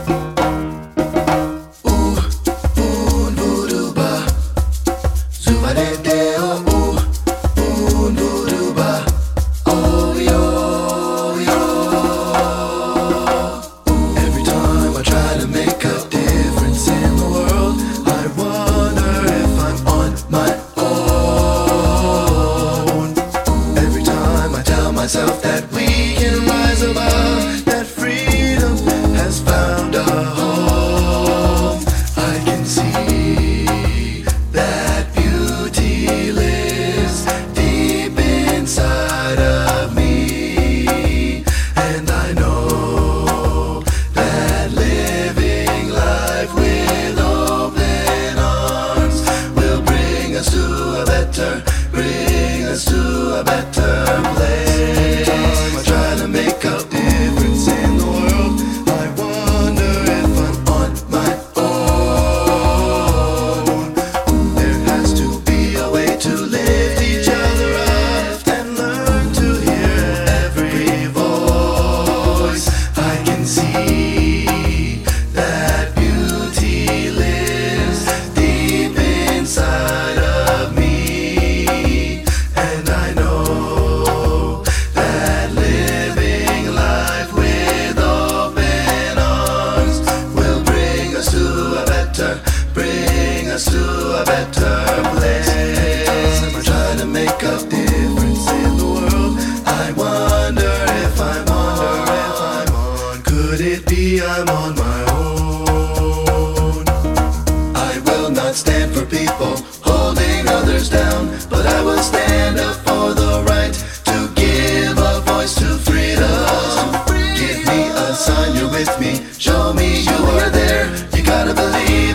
Myself that we can rise above, that freedom has found a home. I can see that beauty lives deep inside of me, and I know that living life with open arms will bring us to a better, bring us to a better place. Bring us to a better place. I'm trying to make a difference in the world. I wonder if I'm on. Could it be I'm on my own? I will not stand for people holding others down, but I will stand up for the right to give a voice to freedom. Give me a sign you're with me. Show me you are there. You gotta believe